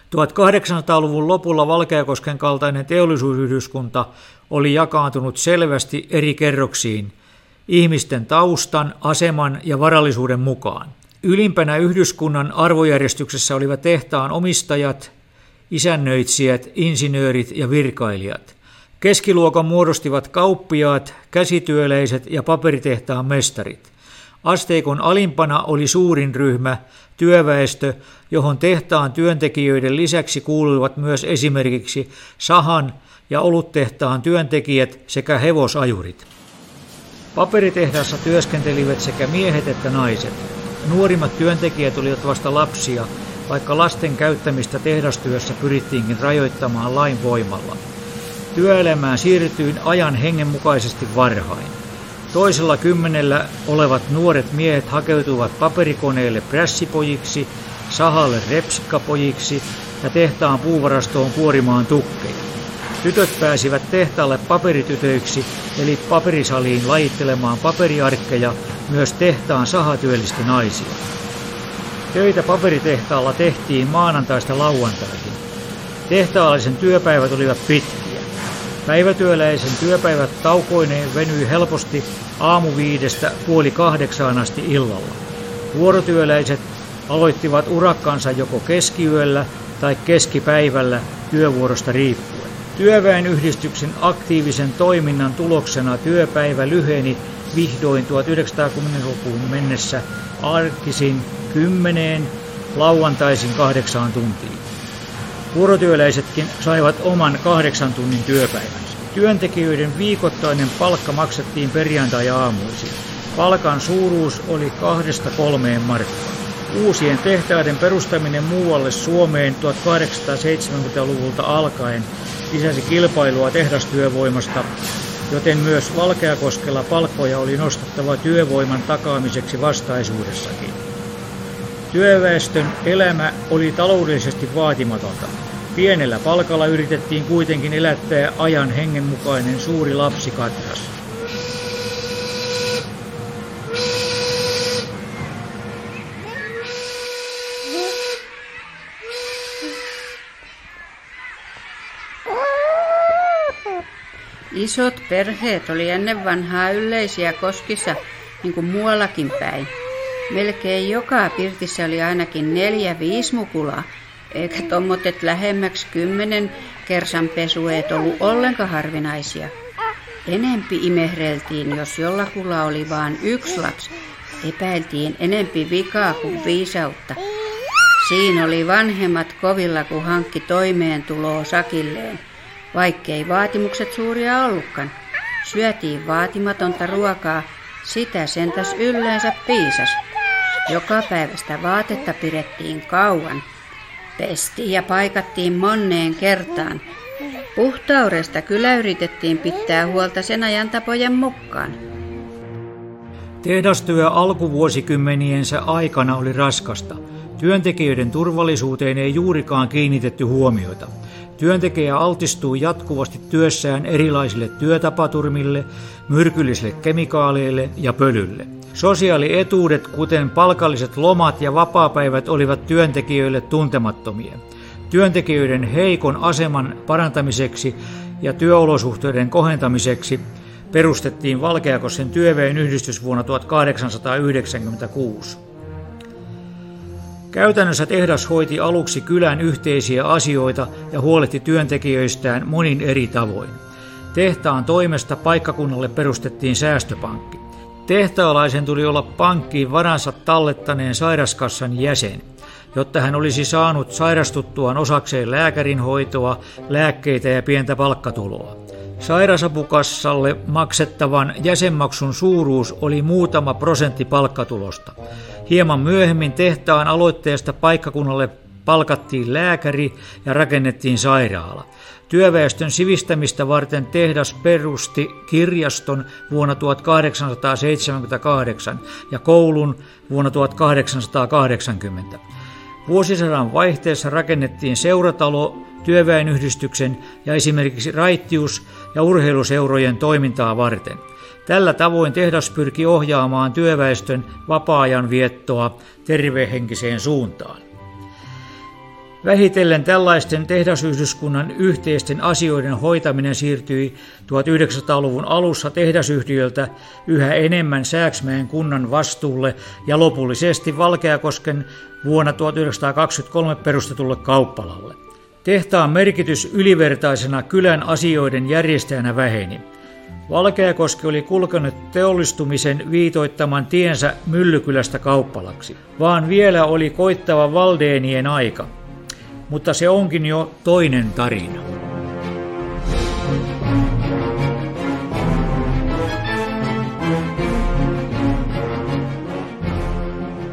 1800-luvun lopulla Valkeakosken kaltainen teollisuusyhdyskunta oli jakaantunut selvästi eri kerroksiin, ihmisten taustan, aseman ja varallisuuden mukaan. Ylimpänä yhdyskunnan arvojärjestyksessä olivat tehtaan omistajat, isännöitsijät, insinöörit ja virkailijat. Keskiluokan muodostivat kauppiaat, käsityöläiset ja paperitehtaan mestarit. Asteikon alimpana oli suurin ryhmä, työväestö, johon tehtaan työntekijöiden lisäksi kuuluivat myös esimerkiksi sahan ja oluttehtaan työntekijät sekä hevosajurit. Paperitehtaassa työskentelivät sekä miehet että naiset. Nuorimmat työntekijät olivat vasta lapsia, vaikka lasten käyttämistä tehdastyössä pyrittiinkin rajoittamaan lain voimalla. Työelämään siirtyin ajan hengen mukaisesti varhain. Toisella kymmenellä olevat nuoret miehet hakeutuivat paperikoneelle prässipojiksi, sahalle repsikkapojiksi ja tehtaan puuvarastoon kuorimaan tukkeja. Tytöt pääsivät tehtaalle paperitytöiksi eli paperisaliin lajittelemaan paperiarkkeja, myös tehtaan saha työllisti naisia. Töitä paperitehtaalla tehtiin maanantaista lauantaihin. Tehtaallisen työpäivät olivat pitkiä. Päivätyöläisen työpäivät taukoineen venyi helposti 7:30 asti illalla. Vuorotyöläiset aloittivat urakkansa joko keskiyöllä tai keskipäivällä työvuorosta riippuen. Työväenyhdistyksen aktiivisen toiminnan tuloksena työpäivä lyheni vihdoin 1910-luvun mennessä arkisin 10, lauantaisin 8 tuntia. Vuorotyöläisetkin saivat oman 8 tunnin työpäivänsä. Työntekijöiden viikoittainen palkka maksettiin perjantai-aamuisin. Palkan suuruus oli 2–3 markkaa. Uusien tehtaiden perustaminen muualle Suomeen 1870-luvulta alkaen lisäsi kilpailua tehdastyövoimasta, joten myös Valkeakoskella palkkoja oli nostettava työvoiman takaamiseksi vastaisuudessakin. Työväestön elämä oli taloudellisesti vaatimatonta. Pienellä palkalla yritettiin kuitenkin elättää ajan hengenmukainen suuri lapsikatras. Isot perheet oli ennen vanhaa yleisiä Koskissa, niin kuin muuallakin päin. Melkein joka pirtissä oli ainakin 4–5 mukulaa, eikä tommotet lähemmäksi 10 kersan pesueet ollut ollenkaan harvinaisia. Enempi imehreltiin, jos jollakulla oli vain 1 lapsi. Epäiltiin enempi vikaa kuin viisautta. Siinä oli vanhemmat kovilla, kun hankki toimeentuloa sakilleen, vaikkei vaatimukset suuria ollutkaan. Syötiin vaatimatonta ruokaa, sitä sentäs yleensä piisas. Joka päivästä vaatetta pidettiin kauan. Pestiin ja paikattiin moneen kertaan. Puhtaudesta kyllä yritettiin pitää huolta sen ajan tapojen mukaan. Tehdastyö alkuvuosikymmeniensä aikana oli raskasta. Työntekijöiden turvallisuuteen ei juurikaan kiinnitetty huomiota. Työntekijä altistui jatkuvasti työssään erilaisille työtapaturmille, myrkyllisille kemikaaleille ja pölylle. Sosiaalietuudet, kuten palkalliset lomat ja vapaapäivät, olivat työntekijöille tuntemattomia. Työntekijöiden heikon aseman parantamiseksi ja työolosuhteiden kohentamiseksi perustettiin Valkeakosken työväenyhdistys vuonna 1896. Käytännössä tehdas hoiti aluksi kylän yhteisiä asioita ja huolehti työntekijöistään monin eri tavoin. Tehtaan toimesta paikkakunnalle perustettiin säästöpankki. Tehtaalaisen tuli olla pankkiin varansa tallettaneen sairaskassan jäsen, jotta hän olisi saanut sairastuttuaan osakseen lääkärinhoitoa, lääkkeitä ja pientä palkkatuloa. Sairasapukassalle maksettavan jäsenmaksun suuruus oli muutama prosentti palkkatulosta. Hieman myöhemmin tehtaan aloitteesta paikkakunnalle palkattiin lääkäri ja rakennettiin sairaala. Työväestön sivistämistä varten tehdas perusti kirjaston vuonna 1878 ja koulun vuonna 1880. Vuosisadan vaihteessa rakennettiin seuratalo työväenyhdistyksen ja esimerkiksi raittius- ja urheiluseurojen toimintaa varten. Tällä tavoin tehdas pyrki ohjaamaan työväestön vapaa-ajan viettoa tervehenkiseen suuntaan. Vähitellen tällaisten tehdasyhdyskunnan yhteisten asioiden hoitaminen siirtyi 1900-luvun alussa tehdasyhtiöltä yhä enemmän Sääksmäen kunnan vastuulle ja lopullisesti Valkeakosken vuonna 1923 perustetulle kauppalalle. Tehtaan merkitys ylivertaisena kylän asioiden järjestäjänä väheni. Valkeakoski oli kulkenut teollistumisen viitoittaman tiensä Myllykylästä kauppalaksi, vaan vielä oli koittava Valdeenien aika. Mutta se onkin jo toinen tarina.